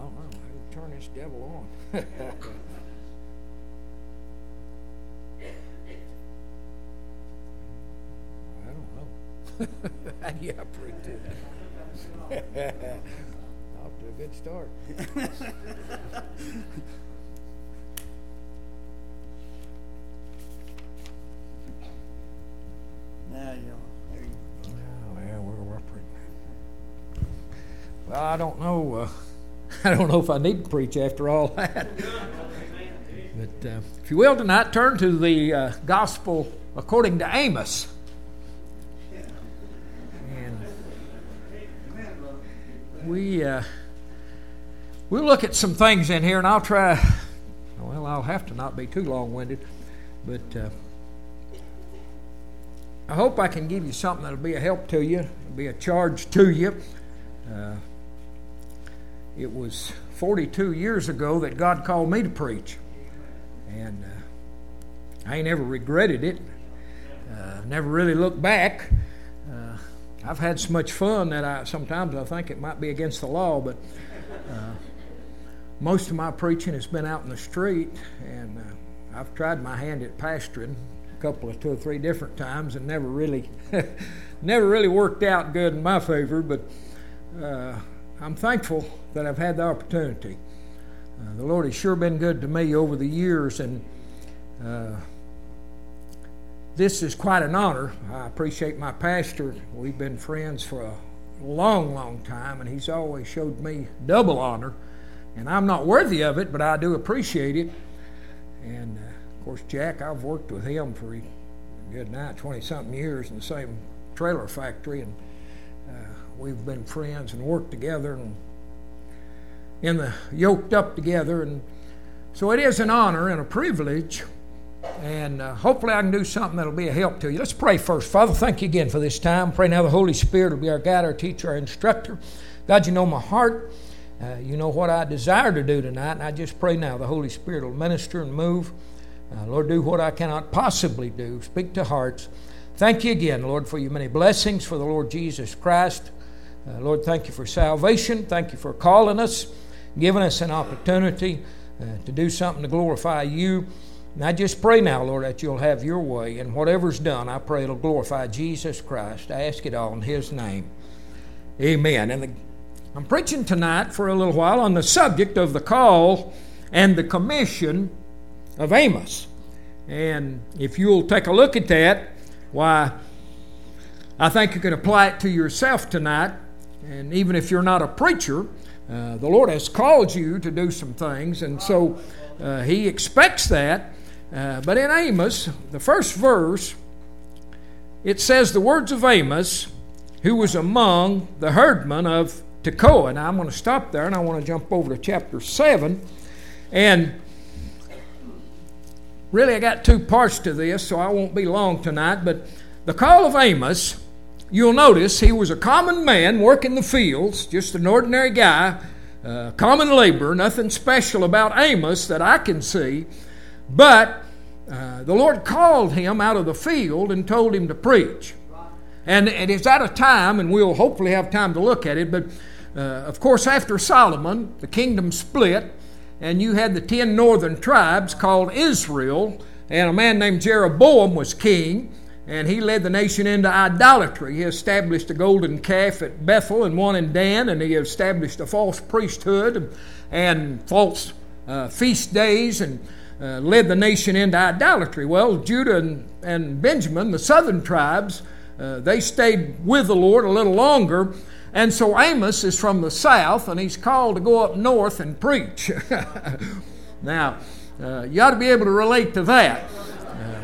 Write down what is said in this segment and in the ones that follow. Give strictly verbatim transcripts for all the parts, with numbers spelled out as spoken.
don't know. How to turn this devil on? I don't know. How do you operate that? Off to a good start. Now you there you go. Oh, yeah, we're operating. Well, I don't know. Uh, I don't know if I need to preach after all that. But uh, if you will tonight, turn to the uh, Gospel according to Amos. And we uh, we'll look at some things in here, and I'll try. Well, I'll have to not be too long-winded, but uh, I hope I can give you something that'll be a help to you, it'll be a charge to you. Uh, it was forty-two years ago that God called me to preach, and uh, I ain't ever regretted it. Uh, never really looked back. Uh, I've had so much fun that I sometimes I think it might be against the law, but uh, most of my preaching has been out in the street, and uh, I've tried my hand at pastoring a couple of two or three different times, and never really, never really worked out good in my favor. But uh, I'm thankful that I've had the opportunity. Uh, the Lord has sure been good to me over the years, and uh, this is quite an honor. I appreciate my pastor. We've been friends for a long, long time, and he's always showed me double honor. And I'm not worthy of it, but I do appreciate it. And, uh, of course, Jack, I've worked with him for a good now, twenty-something years in the same trailer factory. And uh, we've been friends and worked together and in the yoked up together. And so it is an honor and a privilege. And uh, hopefully I can do something that'll be a help to you. Let's pray first. Father, thank you again for this time. Pray now the Holy Spirit will be our guide, our teacher, our instructor. God, you know my heart. Uh, you know what I desire to do tonight, and I just pray now the Holy Spirit will minister and move. Uh, Lord, do what I cannot possibly do. Speak to hearts. Thank you again, Lord, for your many blessings for the Lord Jesus Christ. Uh, Lord, thank you for salvation. Thank you for calling us, giving us an opportunity uh, to do something to glorify you. And I just pray now, Lord, that you'll have your way, and whatever's done, I pray it'll glorify Jesus Christ. I ask it all in his name. Amen. And the I'm preaching tonight for a little while on the subject of the call and the commission of Amos. And if you'll take a look at that, why, I think you can apply it to yourself tonight. And even if you're not a preacher, uh, the Lord has called you to do some things, and so uh, He expects that. Uh, but in Amos, the first verse, it says the words of Amos, who was among the herdmen of Tekoa. And I'm going to stop there, and I want to jump over to chapter seven. And really, I got two parts to this, so I won't be long tonight. But the call of Amos, you'll notice he was a common man working the fields, just an ordinary guy, uh, common laborer, nothing special about Amos that I can see. But uh, the Lord called him out of the field and told him to preach. And it is at a time, and we'll hopefully have time to look at it, but Uh, of course, after Solomon, the kingdom split, and you had the ten northern tribes called Israel, and a man named Jeroboam was king, and he led the nation into idolatry. He established a golden calf at Bethel and one in Dan, and he established a false priesthood and, and false uh, feast days, and uh, led the nation into idolatry. Well, Judah and, and Benjamin, the southern tribes, uh, they stayed with the Lord a little longer. And so Amos is from the south, and he's called to go up north and preach. Now, uh, you ought to be able to relate to that. Uh,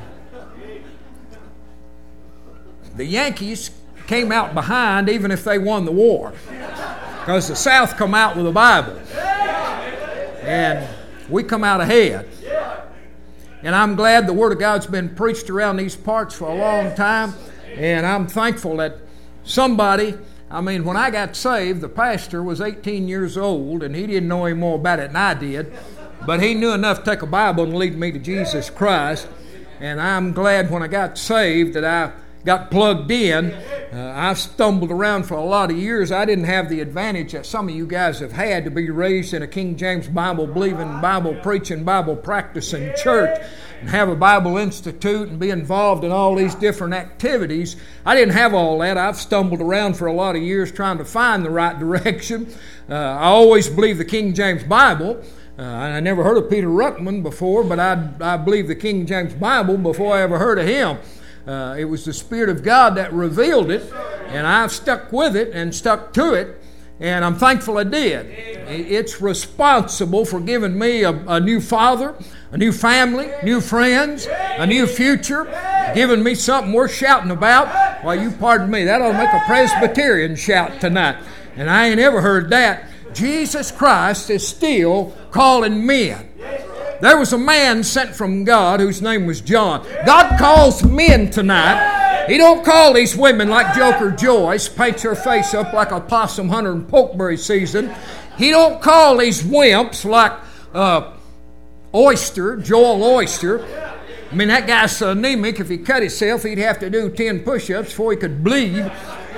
the Yankees came out behind even if they won the war, because the South come out with a Bible, and we come out ahead. And I'm glad the Word of God's been preached around these parts for a long time, and I'm thankful that somebody... I mean, when I got saved, the pastor was eighteen years old, and he didn't know any more about it than I did. But he knew enough to take a Bible and lead me to Jesus Christ. And I'm glad when I got saved that I got plugged in Uh, I've stumbled around for a lot of years. I didn't have the advantage that some of you guys have had to be raised in a King James Bible believing, Bible preaching, Bible practicing church and have a Bible Institute and be involved in all these different activities. I didn't have all that. I've stumbled around for a lot of years trying to find the right direction. Uh, I always believe the King James Bible. Uh, I never heard of Peter Ruckman before, but I, I believe the King James Bible before I ever heard of him. Uh, it was the Spirit of God that revealed it, and I've stuck with it and stuck to it, and I'm thankful I did. It's responsible for giving me a, a new father, a new family, new friends, a new future, giving me something worth shouting about. Well, you pardon me, that ought to make a Presbyterian shout tonight, and I ain't ever heard that. Jesus Christ is still calling men. There was a man sent from God whose name was John. God calls men tonight. He don't call these women like Joker Joyce, paints her face up like a possum hunter in pokeberry season. He don't call these wimps like uh, Oyster, Joel Oyster. I mean, that guy's so anemic, if he cut himself, he'd have to do ten push-ups before he could bleed.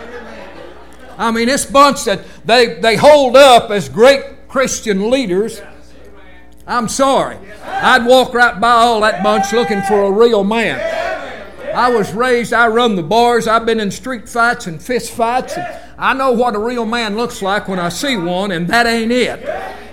I mean, this bunch that they, they hold up as great Christian leaders, I'm sorry. I'd walk right by all that bunch looking for a real man. I was raised, I run the bars, I've been in street fights and fist fights. And I know what a real man looks like when I see one, and that ain't it.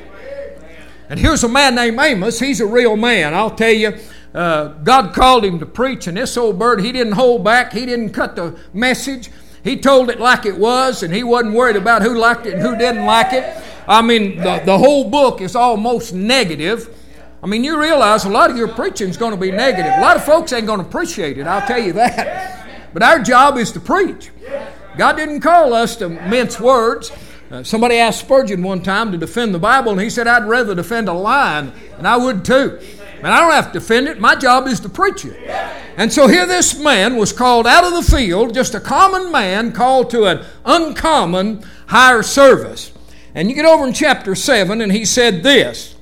And here's a man named Amos. He's a real man. I'll tell you, uh, God called him to preach, and this old bird, he didn't hold back. He didn't cut the message. He told it like it was, and he wasn't worried about who liked it and who didn't like it. I mean, the, the whole book is almost negative. I mean, you realize a lot of your preaching is going to be negative. A lot of folks ain't going to appreciate it, I'll tell you that. But our job is to preach. God didn't call us to mince words. Uh, somebody asked Spurgeon one time to defend the Bible, and he said, I'd rather defend a lion, and I would too. And I don't have to defend it. My job is to preach it. And so here this man was called out of the field, just a common man called to an uncommon higher service. And you get over in chapter seven, and he said this,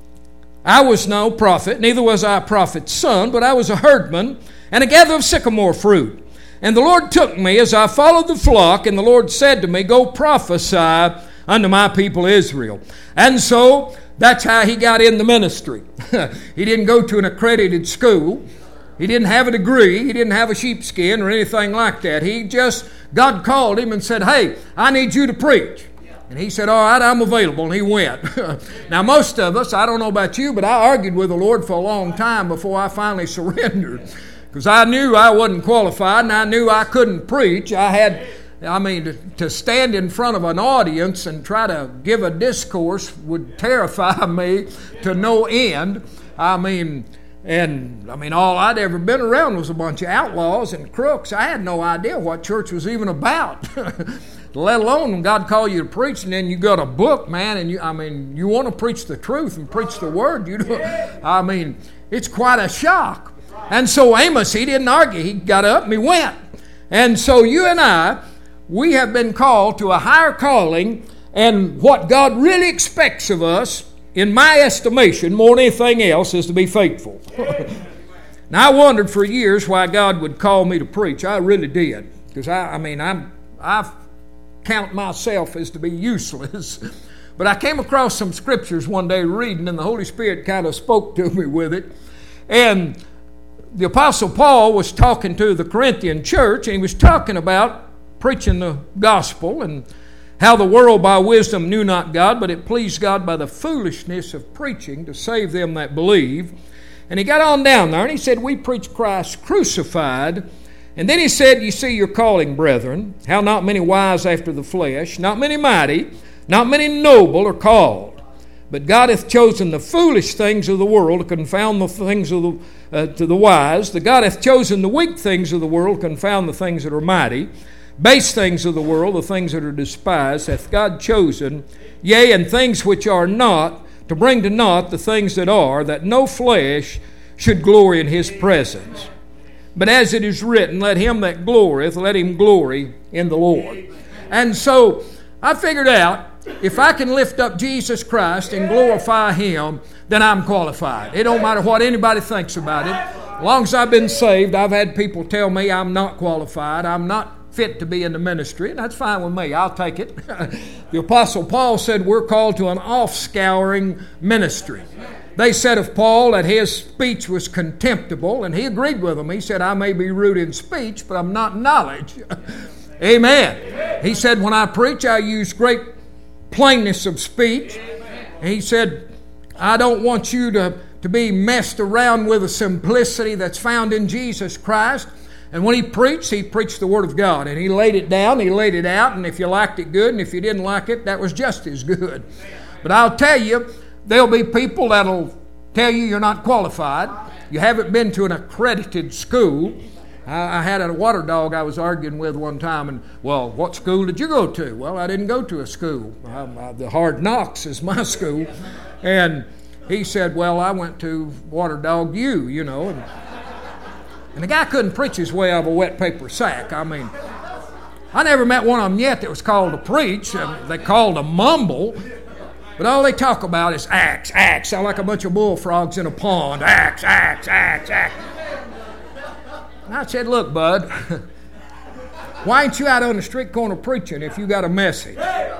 I was no prophet, neither was I a prophet's son, but I was a herdman and a gatherer of sycamore fruit. And the Lord took me as I followed the flock, and the Lord said to me, go prophesy unto my people Israel. And so that's how he got in the ministry. He didn't go to an accredited school. He didn't have a degree. He didn't have a sheepskin or anything like that. He just, God called him and said, hey, I need you to preach. And he said, all right, I'm available. And he went. Now, most of us, I don't know about you, but I argued with the Lord for a long time before I finally surrendered. Because I knew I wasn't qualified and I knew I couldn't preach. I had, I mean, to, to stand in front of an audience and try to give a discourse would terrify me to no end. I mean, and I mean, all I'd ever been around was a bunch of outlaws and crooks. I had no idea what church was even about. Let alone when God called you to preach, and then you got a book, man, and you, I mean, you want to preach the truth and preach the word. You know, I mean, it's quite a shock. And so Amos, he didn't argue. He got up and he went. And so you and I, we have been called to a higher calling, and what God really expects of us, in my estimation, more than anything else, is to be faithful. Now, I wondered for years why God would call me to preach. I really did. Because, I, I mean, I'm, I count myself as to be useless. But I came across some scriptures one day reading, and the Holy Spirit kind of spoke to me with it. And the Apostle Paul was talking to the Corinthian church, and he was talking about preaching the gospel and how the world by wisdom knew not God, but it pleased God by the foolishness of preaching to save them that believe. And he got on down there and he said, we preach Christ crucified. And then he said, you see your calling, brethren, how not many wise after the flesh, not many mighty, not many noble are called. But God hath chosen the foolish things of the world to confound the things of the, uh, to the wise. The God hath chosen the weak things of the world to confound the things that are mighty. Base things of the world, the things that are despised, hath God chosen, yea, and things which are not, to bring to naught the things that are, that no flesh should glory in his presence. But as it is written, let him that glorieth, let him glory in the Lord. And so I figured out, if I can lift up Jesus Christ and glorify him, then I'm qualified. It don't matter what anybody thinks about it. As long as I've been saved, I've had people tell me I'm not qualified, I'm not fit to be in the ministry, and that's fine with me. I'll take it. The Apostle Paul said we're called to an off-scouring ministry. They said of Paul that his speech was contemptible, and he agreed with them. He said, I may be rude in speech, but I'm not in knowledge. Amen. He said, when I preach, I use great plainness of speech. And he said, I don't want you to, to be messed around with the simplicity that's found in Jesus Christ. And when he preached, he preached the Word of God. And he laid it down, he laid it out, and if you liked it, good, and if you didn't like it, that was just as good. But I'll tell you, there'll be people that'll tell you you're not qualified. You haven't been to an accredited school. I, I had a water dog I was arguing with one time, and, well, what school did you go to? Well, I didn't go to a school. I, I, the Hard Knocks is my school. And he said, well, I went to Water Dog U, you know. And, and the guy couldn't preach his way out of a wet paper sack. I mean, I never met one of them yet that was called to preach. And they called to mumble. But all they talk about is Acts, Acts. Sound like a bunch of bullfrogs in a pond. Acts, Acts, Acts, Acts. And I said, look, bud, why ain't you out on the street corner preaching if you got a message?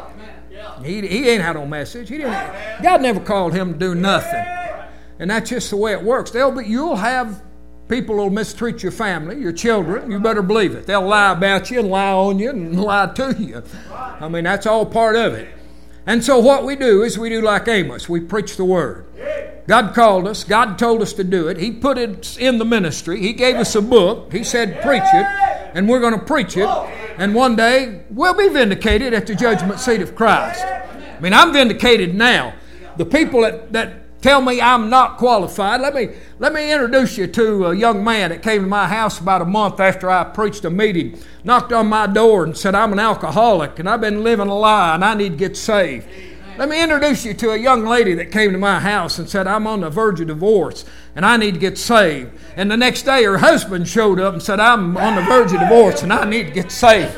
He, he ain't had no message. He didn't. God never called him to do nothing. And that's just the way it works. They'll be, you'll have people who'll mistreat your family, your children. You better believe it. They'll lie about you and lie on you and lie to you. I mean, that's all part of it. And so what we do is we do like Amos. We preach the Word. God called us. God told us to do it. He put it in the ministry. He gave us a book. He said, preach it. And we're going to preach it. And one day, we'll be vindicated at the judgment seat of Christ. I mean, I'm vindicated now. The people that, that tell me I'm not qualified, let me, let me introduce you to a young man that came to my house about a month after I preached a meeting, knocked on my door and said, I'm an alcoholic and I've been living a lie and I need to get saved. Let me introduce you to a young lady that came to my house and said, I'm on the verge of divorce and I need to get saved. And the next day her husband showed up and said, I'm on the verge of divorce and I need to get saved.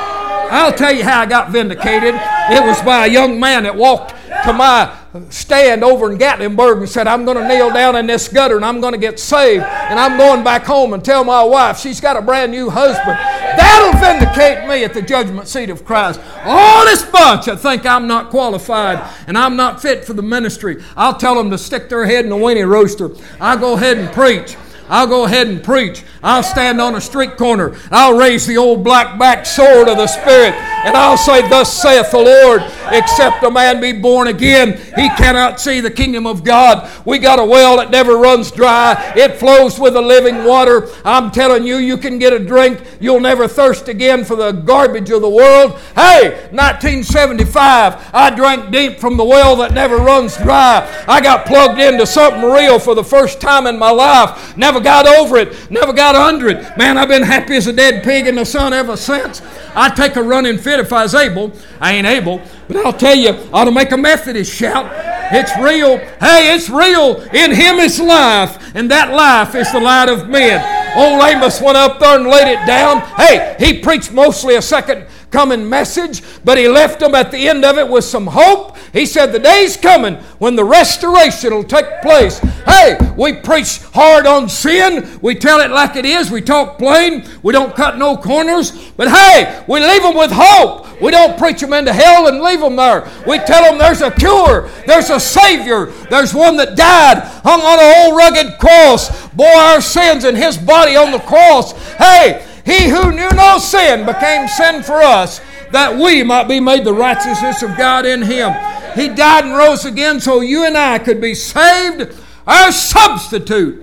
I'll tell you how I got vindicated. It was by a young man that walked to my stand over in Gatlinburg and said, I'm going to kneel down in this gutter and I'm going to get saved and I'm going back home and tell my wife she's got a brand new husband. That'll vindicate me at the judgment seat of Christ. All this bunch that think I'm not qualified and I'm not fit for the ministry, I'll tell them to stick their head in a weenie roaster. I'll go ahead and preach. I'll go ahead and preach. I'll stand on a street corner. I'll raise the old black-backed sword of the Spirit, and I'll say, thus saith the Lord, except a man be born again, he cannot see the kingdom of God. We got a well that never runs dry. It flows with the living water. I'm telling you, you can get a drink. You'll never thirst again for the garbage of the world. Hey, nineteen seventy-five, I drank deep from the well that never runs dry. I got plugged into something real for the first time in my life. Never got over it. Never got under it. Man, I've been happy as a dead pig in the sun ever since. I'd take a running fit if I was able. I ain't able. But I'll tell you, I ought to make a Methodist shout. It's real. Hey, it's real. In Him is life, and that life is the light of men. Old Amos went up there and laid it down. Hey, he preached mostly a second coming message, but he left them at the end of it with some hope. He said the day's coming when the restoration will take place. Hey, we preach hard on sin. We tell it like it is. We talk plain. We don't cut no corners. But hey, we leave them with hope. We don't preach them into hell and leave them there. We tell them there's a cure. There's a Savior. There's one that died, hung on an old rugged cross, bore our sins in His body on the cross. Hey, He who knew no sin became sin for us, that we might be made the righteousness of God in Him. He died and rose again so you and I could be saved. Our substitute.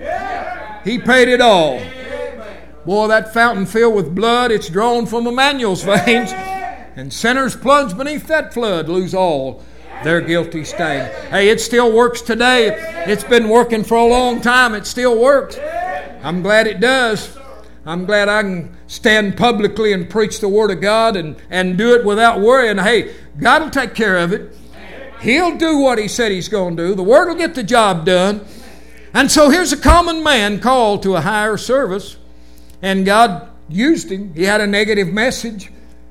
He paid it all. Boy, that fountain filled with blood, it's drawn from Emmanuel's veins. And sinners plunged beneath that flood lose all their guilty stain. Hey, it still works today. It's been working for a long time. It still works. I'm glad it does. I'm glad I can stand publicly and preach the Word of God and, and do it without worrying. Hey, God will take care of it. He'll do what He said He's going to do. The Word will get the job done. And so here's a common man called to a higher service. And God used him. He had a negative message.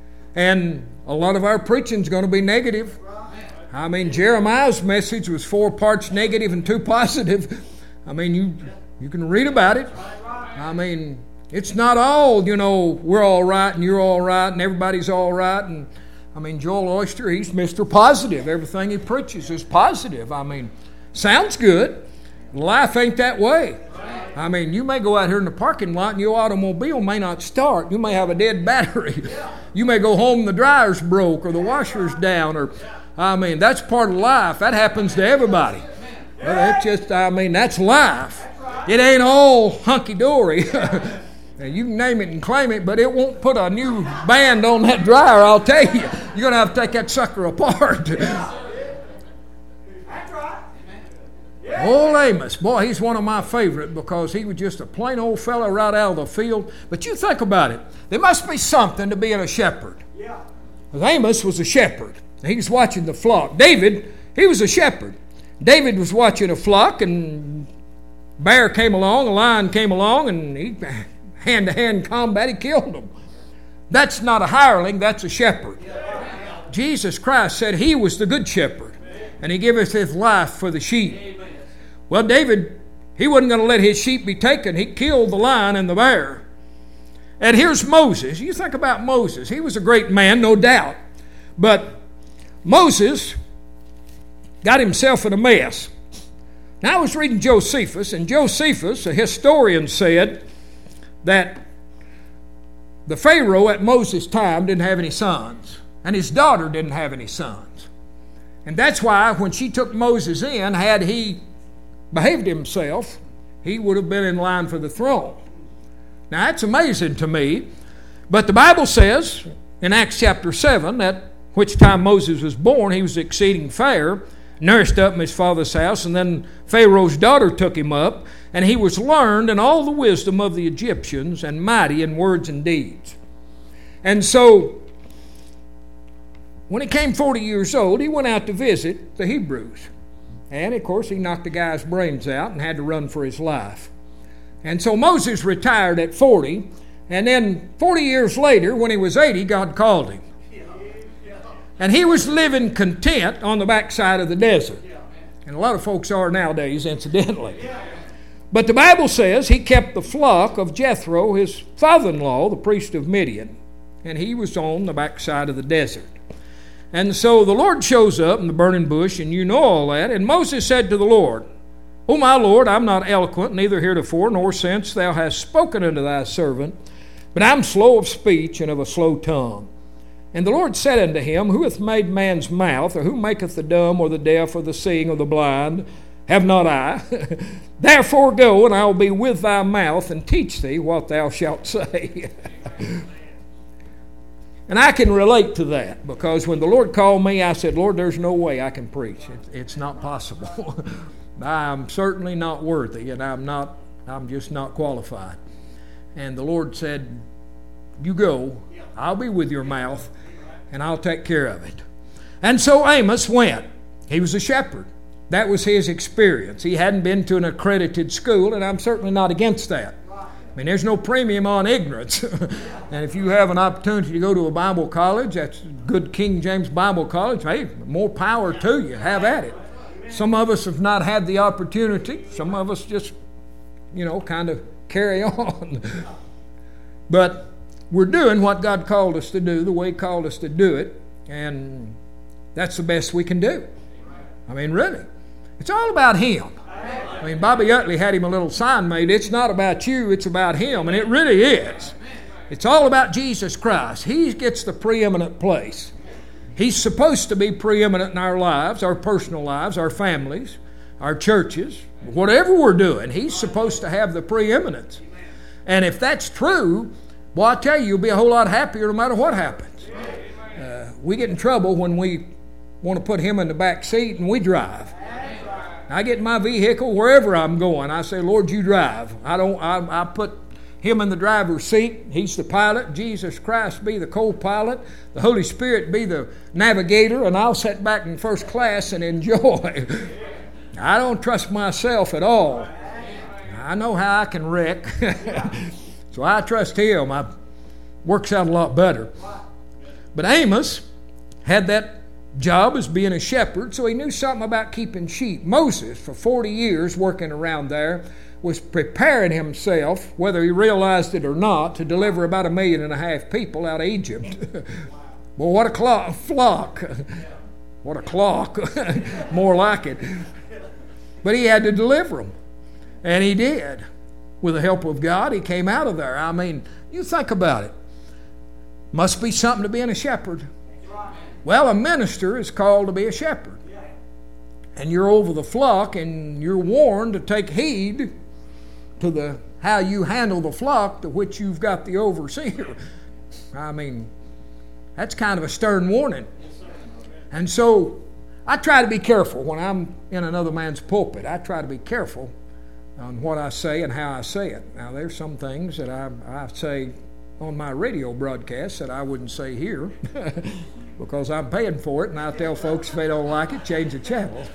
And a lot of our preaching is going to be negative. I mean, Jeremiah's message was four parts negative and two positive. I mean, you, you can read about it. I mean, It's not all, you know, we're all right and you're all right and everybody's all right. And I mean, Joel Oyster, he's Mister Positive. Everything he preaches is positive. I mean, sounds good. Life ain't that way. I mean, you may go out here in the parking lot and your automobile may not start. You may have a dead battery. You may go home and the dryer's broke or the washer's down. Or, I mean, that's part of life. That happens to everybody. Well, it's just, I mean, that's life. It ain't all hunky-dory. You can name it and claim it, but it won't put a new band on that dryer, I'll tell you. You're going to have to take that sucker apart. Old Amos, boy, he's one of my favorite because he was just a plain old fella right out of the field. But you think about it. There must be something to being a shepherd. Because Amos was a shepherd. He was watching the flock. David, he was a shepherd. David was watching a flock, and a bear came along, a lion came along, and he hand-to-hand combat, he killed them. That's not a hireling, that's a shepherd. Jesus Christ said he was the good shepherd, and he giveth his life for the sheep. Well, David, he wasn't going to let his sheep be taken. He killed the lion and the bear. And here's Moses. You think about Moses. He was a great man, no doubt. But Moses got himself in a mess. Now, I was reading Josephus, and Josephus, a historian, said that the Pharaoh at Moses' time didn't have any sons, and his daughter didn't have any sons. And that's why when she took Moses in, had he behaved himself, he would have been in line for the throne. Now, that's amazing to me, but the Bible says in Acts chapter seven that which time Moses was born, he was exceeding fair, nourished up in his father's house, and then Pharaoh's daughter took him up, and he was learned in all the wisdom of the Egyptians and mighty in words and deeds. And so, when he came forty years old, he went out to visit the Hebrews. And, of course, he knocked the guy's brains out and had to run for his life. And so Moses retired at forty, and then forty years later, when he was eighty, God called him. And he was living content on the backside of the desert. And a lot of folks are nowadays, incidentally. But the Bible says he kept the flock of Jethro, his father-in-law, the priest of Midian. And he was on the backside of the desert. And so the Lord shows up in the burning bush, and you know all that. And Moses said to the Lord, O my Lord, I'm not eloquent, neither heretofore nor since thou hast spoken unto thy servant, but I'm slow of speech and of a slow tongue. And the Lord said unto him, Who hath made man's mouth, or who maketh the dumb, or the deaf, or the seeing, or the blind? Have not I? Therefore go, and I will be with thy mouth, and teach thee what thou shalt say. And I can relate to that, because when the Lord called me, I said, Lord, there's no way I can preach. It, it's not possible. I'm certainly not worthy, and I'm not. I'm just not qualified. And the Lord said, you go. I'll be with your mouth, and I'll take care of it. And so Amos went. He was a shepherd. That was his experience. He hadn't been to an accredited school, and I'm certainly not against that. I mean, there's no premium on ignorance. And if you have an opportunity to go to a Bible college, that's good King James Bible College, hey, more power to you. Have at it. Some of us have not had the opportunity. Some of us just, you know, kind of carry on. But we're doing what God called us to do, the way He called us to do it, and that's the best we can do. I mean, really. It's all about Him. I mean, Bobby Utley had him a little sign made, it's not about you, it's about Him, and it really is. It's all about Jesus Christ. He gets the preeminent place. He's supposed to be preeminent in our lives, our personal lives, our families, our churches, whatever we're doing. He's supposed to have the preeminence. And if that's true, well, I tell you, you'll be a whole lot happier no matter what happens. Uh, we get in trouble when we want to put Him in the back seat and we drive. I get in my vehicle wherever I'm going. I say, Lord, you drive. I don't. I, I put Him in the driver's seat. He's the pilot. Jesus Christ be the co-pilot. The Holy Spirit be the navigator, and I'll sit back in first class and enjoy. I don't trust myself at all. I know how I can wreck. So I trust Him. I works out a lot better. But Amos had that job as being a shepherd, so he knew something about keeping sheep. Moses, for forty years working around there, was preparing himself, whether he realized it or not, to deliver about a million and a half people out of Egypt. Well, what a clo- flock. What a clock. More like it. But he had to deliver them. And he did. With the help of God, he came out of there. I mean, you think about it. Must be something to being a shepherd. Well, a minister is called to be a shepherd. And you're over the flock, and you're warned to take heed to the how you handle the flock to which you've got the overseer. I mean, that's kind of a stern warning. And so I try to be careful when I'm in another man's pulpit. I try to be careful on what I say and how I say it. Now, there's some things that I, I say on my radio broadcast that I wouldn't say here because I'm paying for it, and I tell folks if they don't like it, change the channel.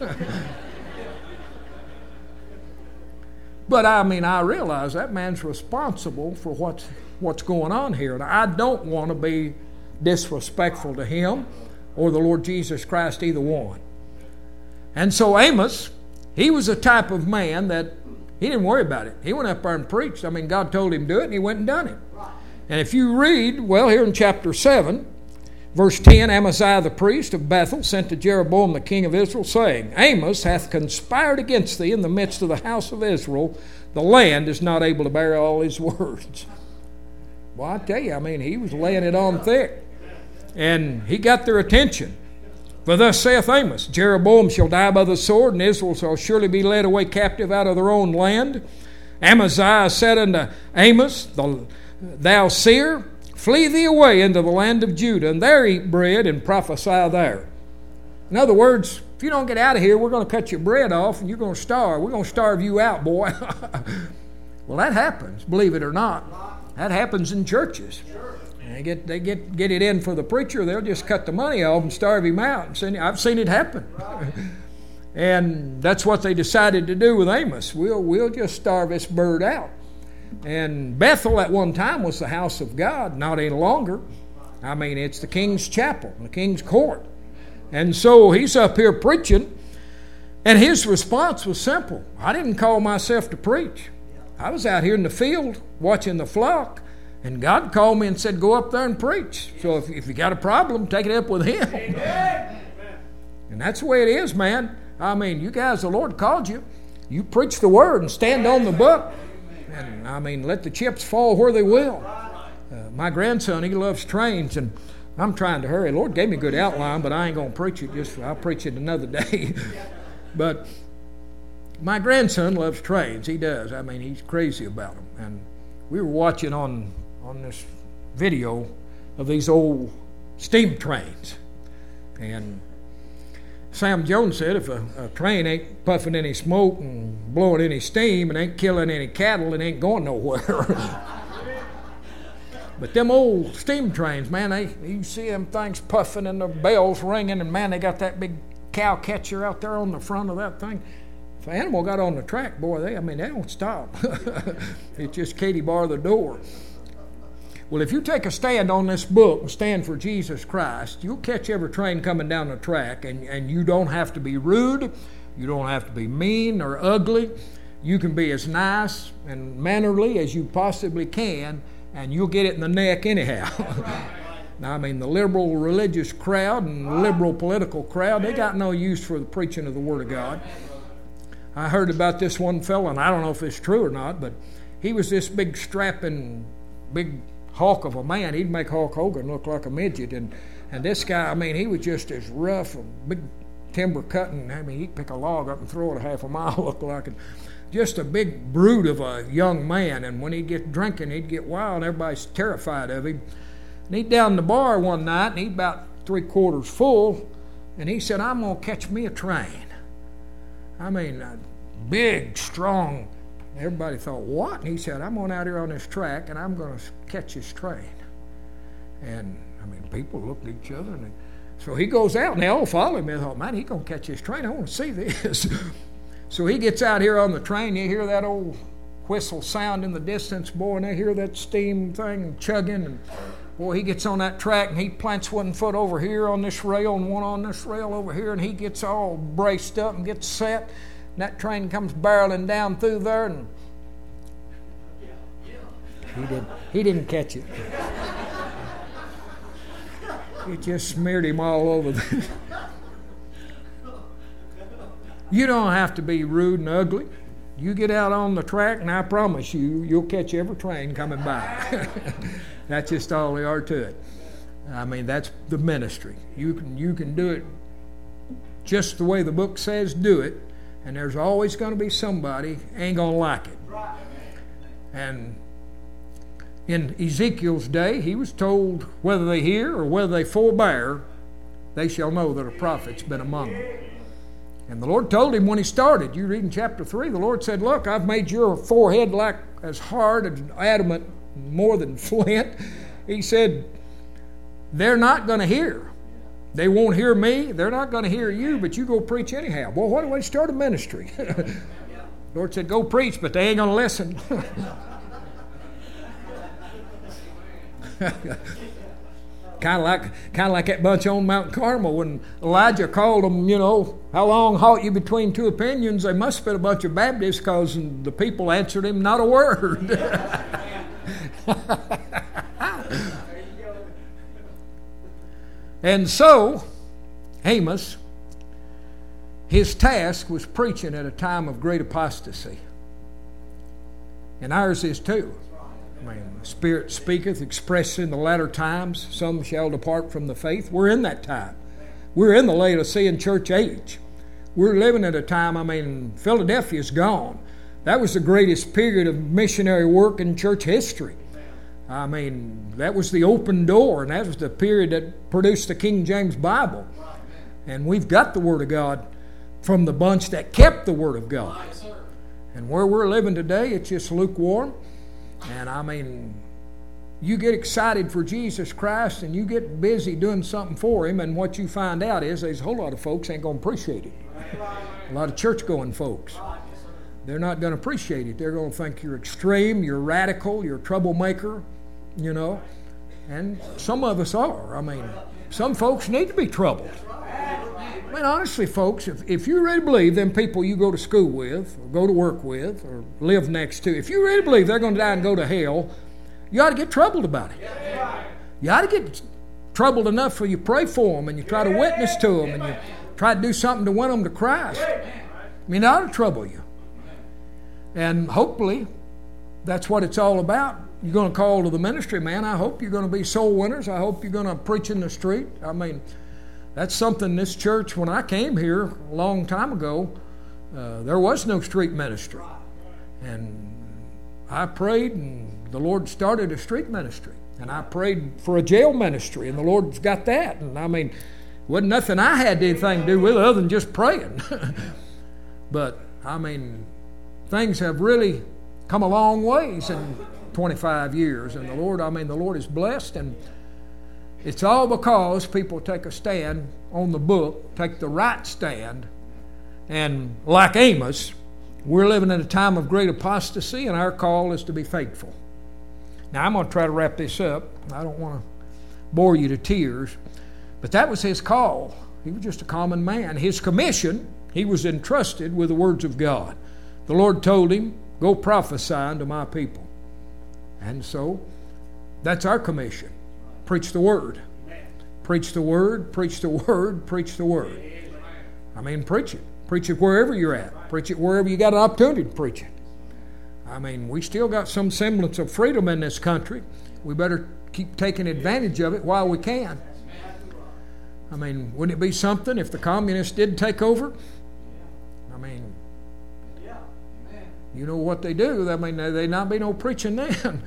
But I mean, I realize that man's responsible for what's what's going on here, and I don't want to be disrespectful to him or the Lord Jesus Christ, either one. And so Amos, he was a type of man that he didn't worry about it. He went up there and preached. I mean, God told him to do it, and he went and done it. And if you read, well, here in chapter seven, verse ten, Amaziah the priest of Bethel sent to Jeroboam the king of Israel, saying, Amos hath conspired against thee in the midst of the house of Israel. The land is not able to bear all his words. Well, I tell you, I mean, he was laying it on thick. And he got their attention. For thus saith Amos, Jeroboam shall die by the sword, and Israel shall surely be led away captive out of their own land. Amaziah said unto Amos, Thou seer, flee thee away into the land of Judah, and there eat bread and prophesy there. In other words, if you don't get out of here, we're going to cut your bread off, and you're going to starve. We're going to starve you out, boy. Well, that happens, believe it or not. That happens in churches. They get they get get it in for the preacher. They'll just cut the money off and starve him out. And send, I've seen it happen, and that's what they decided to do with Amos. We'll we'll just starve this bird out. And Bethel at one time was the house of God, not any longer. I mean, it's the king's chapel, the king's court, and so he's up here preaching, and his response was simple: I didn't call myself to preach. I was out here in the field watching the flock. And God called me and said, go up there and preach. So if, if you got a problem, take it up with him. Amen. And that's the way it is, man. I mean, you guys, the Lord called you. You preach the word and stand on the book. And, I mean, let the chips fall where they will. Uh, my grandson, he loves trains, and I'm trying to hurry. The Lord gave me a good outline, but I ain't going to preach it. Just I'll preach it another day. But my grandson loves trains. He does. I mean, he's crazy about them. And we were watching on... on this video of these old steam trains. And Sam Jones said if a, a train ain't puffing any smoke and blowing any steam and ain't killing any cattle, it ain't going nowhere. But them old steam trains, man, they you see them things puffing and the bells ringing, and man, they got that big cow catcher out there on the front of that thing. If an animal got on the track, boy, they I mean they don't stop. It's just Katie bar the door. Well, if you take a stand on this book and stand for Jesus Christ, you'll catch every train coming down the track, and, and you don't have to be rude, you don't have to be mean or ugly. You can be as nice and mannerly as you possibly can, and you'll get it in the neck anyhow. Now, I mean, the liberal religious crowd and the liberal political crowd, they got no use for the preaching of the Word of God. I heard about this one fellow, and I don't know if it's true or not, but he was this big strapping, big hawk of a man. He'd make Hulk Hogan look like a midget. And, and this guy, I mean, he was just as rough, a big timber cutting. I mean, he'd pick a log up and throw it a half a mile, look like it. Just a big brute of a young man. And when he'd get drinking, he'd get wild, and everybody's terrified of him. And he'd down the bar one night, and he'd about three quarters full, and he said, I'm going to catch me a train. I mean, a big, strong. Everybody thought, what? And he said, I'm going out here on this track, and I'm going to catch this train. And, I mean, people looked at each other. And so he goes out, and they all follow him. They thought, man, he's going to catch this train. I want to see this. So he gets out here on the train. You hear that old whistle sound in the distance, boy, and they hear that steam thing chugging. And, boy, he gets on that track, and he plants one foot over here on this rail and one on this rail over here, and he gets all braced up and gets set. And that train comes barreling down through there, and He didn't, he didn't catch it. It just smeared him all over. The You don't have to be rude and ugly. You get out on the track, and I promise you, you'll catch every train coming by. That's just all there are to it. I mean, that's the ministry. You can you can do it just the way the book says do it, and there's always going to be somebody ain't going to like it. And in Ezekiel's day, he was told, whether they hear or whether they forbear, they shall know that a prophet's been among them. And the Lord told him when he started, you read in chapter three, the Lord said, look, I've made your forehead like as hard and adamant, more than flint. He said, they're not going to hear. They won't hear me. They're not going to hear you, but you go preach anyhow. Well, why do I start a ministry? The Lord said, go preach, but they ain't going to listen. Kind of like, kind of like that bunch on Mount Carmel when Elijah called them, you know, how long halt you between two opinions? They must have been a bunch of Baptists, because the people answered him not a word. And so, Amos, his task was preaching at a time of great apostasy. And ours is too. I mean, the Spirit speaketh, expressed in the latter times, some shall depart from the faith. We're in that time. We're in the Laodicean church age. We're living at a time, I mean, Philadelphia's gone. That was the greatest period of missionary work in church history. I mean, that was the open door, and that was the period that produced the King James Bible. And we've got the Word of God from the bunch that kept the Word of God. And where we're living today, it's just lukewarm. And I mean, you get excited for Jesus Christ and you get busy doing something for Him, and what you find out is there's a whole lot of folks ain't going to appreciate it. A lot of church-going folks. They're not going to appreciate it. They're going to think you're extreme, you're radical, you're a troublemaker, you know. And some of us are. I mean, some folks need to be troubled. I mean, honestly, folks, if, if you really believe them people you go to school with, or go to work with, or live next to, if you really believe they're going to die and go to hell, you ought to get troubled about it. You ought to get troubled enough for you pray for them, and you try to witness to them, and you try to do something to win them to Christ. I mean, it ought to trouble you. And hopefully, that's what it's all about. You're going to call to the ministry, man. I hope you're going to be soul winners. I hope you're going to preach in the street. I mean, that's something this church, when I came here a long time ago, uh, there was no street ministry. And I prayed, and the Lord started a street ministry. And I prayed for a jail ministry, and the Lord's got that. And I mean, wasn't nothing I had anything to do with it other than just praying. But, I mean, things have really come a long ways in twenty-five years. And the Lord, I mean, the Lord is blessed, and it's all because people take a stand on the book, take the right stand, and like Amos, we're living in a time of great apostasy, and our call is to be faithful. Now, I'm going to try to wrap this up. I don't want to bore you to tears, but that was his call. He was just a common man. His commission, he was entrusted with the words of God. The Lord told him, go prophesy unto my people. And so, that's our commission. Preach the Word. Preach the Word, preach the Word, preach the Word. I mean, preach it. Preach it wherever you're at. Preach it wherever you got an opportunity to preach it. I mean, we still got some semblance of freedom in this country. We better keep taking advantage of it while we can. I mean, wouldn't it be something if the communists did take over? I mean, you know what they do. I mean, there'd not be no preaching then.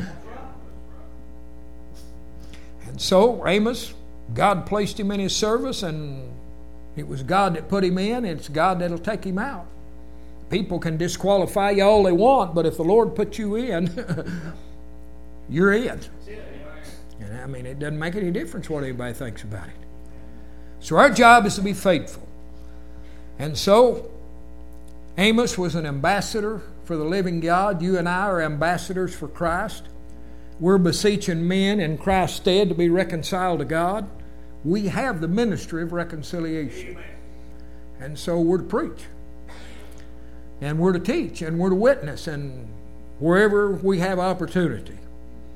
And so, Amos, God placed him in his service, and it was God that put him in, and it's God that'll take him out. People can disqualify you all they want, but if the Lord put you in, you're in. And I mean, it doesn't make any difference what anybody thinks about it. So our job is to be faithful. And so, Amos was an ambassador for the living God. You and I are ambassadors for Christ. We're beseeching men in Christ's stead to be reconciled to God. We have the ministry of reconciliation. And so we're to preach. And we're to teach. And we're to witness. And wherever we have opportunity.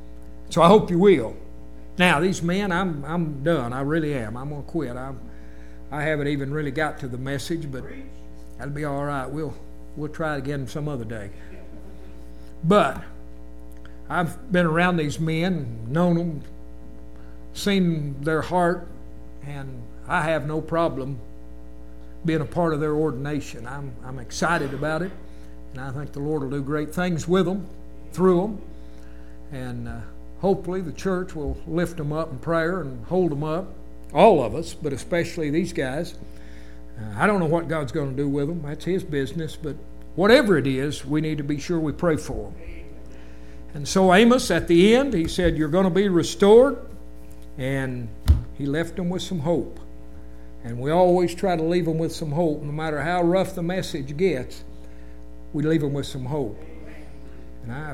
So I hope you will. Now, these men, I'm I'm done. I really am. I'm going to quit. I'm, I haven't even really got to the message, but that'll be all right. We'll we'll try it again some other day. But I've been around these men, known them, seen their heart, and I have no problem being a part of their ordination. I'm I'm excited about it, and I think the Lord will do great things with them, through them, and uh, hopefully the church will lift them up in prayer and hold them up, all of us, but especially these guys. Uh, I don't know what God's going to do with them. That's His business, but whatever it is, we need to be sure we pray for them. And so Amos, at the end, he said, you're going to be restored, and he left them with some hope. And we always try to leave them with some hope. No matter how rough the message gets, we leave them with some hope. And I,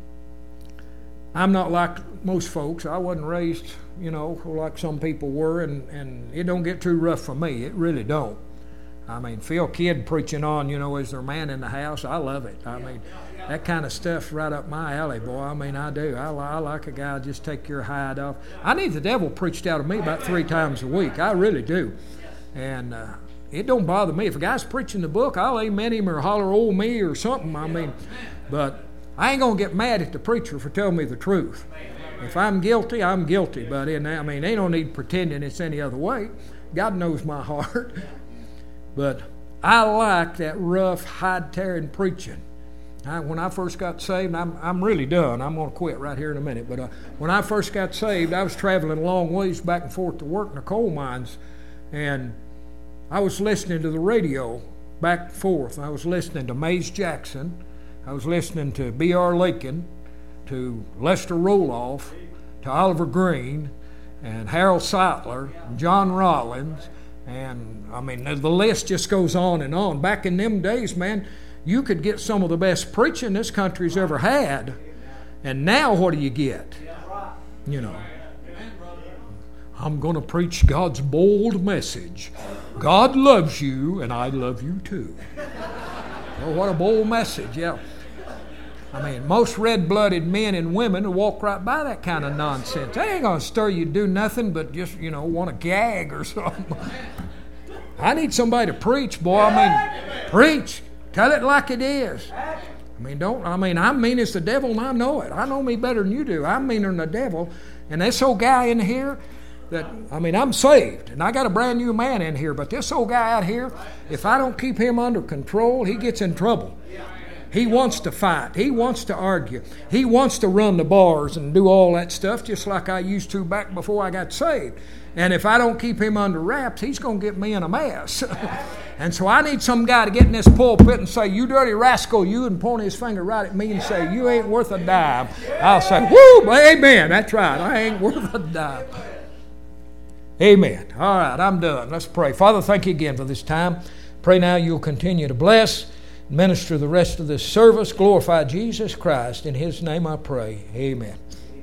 I'm not like most folks. I wasn't raised, you know, like some people were, and, and it don't get too rough for me. It really don't. I mean, Phil Kidd preaching on, you know, is there a man in the house? I love it. I mean, that kind of stuff's right up my alley, boy. I mean, I do. I, I like a guy just take your hide off. I need the devil preached out of me about three times a week. I really do. And uh, it don't bother me. If a guy's preaching the book, I'll amen him or holler, oh, me or something. I mean, but I ain't going to get mad at the preacher for telling me the truth. If I'm guilty, I'm guilty. But in, I mean, they don't need pretending it's any other way. God knows my heart. But I like that rough, hide-tearing preaching. I, when I first got saved, I'm, I'm really done. I'm going to quit right here in a minute. But uh, when I first got saved, I was traveling a long ways back and forth to work in the coal mines. And I was listening to the radio back and forth. I was listening to Mays Jackson. I was listening to B R Lincoln, to Lester Roloff, to Oliver Green, and Harold Seitler, and John Rollins. And, I mean, the list just goes on and on. Back in them days, man, you could get some of the best preaching this country's ever had. And now what do you get? You know, I'm going to preach God's bold message. God loves you, and I love you too. Oh, what a bold message, yeah. I mean, most red-blooded men and women will walk right by that kind of nonsense. They ain't going to stir you to do nothing but just, you know, want to gag or something. I need somebody to preach, boy. I mean, preach. Tell it like it is. I mean, don't, I mean, I'm mean as the devil and I know it. I know me better than you do. I'm meaner than the devil. And this old guy in here that, I mean, I'm saved and I got a brand new man in here, but this old guy out here, if I don't keep him under control, he gets in trouble. He wants to fight. He wants to argue. He wants to run the bars and do all that stuff just like I used to back before I got saved. And if I don't keep him under wraps, he's going to get me in a mess. And so I need some guy to get in this pulpit and say, you dirty rascal, you, and point his finger right at me and say, you ain't worth a dime. I'll say, whoo, amen, that's right, I ain't worth a dime. Amen. All right, I'm done. Let's pray. Father, thank you again for this time. Pray now you'll continue to bless, minister the rest of this service. Glorify Jesus Christ. In His name I pray. Amen.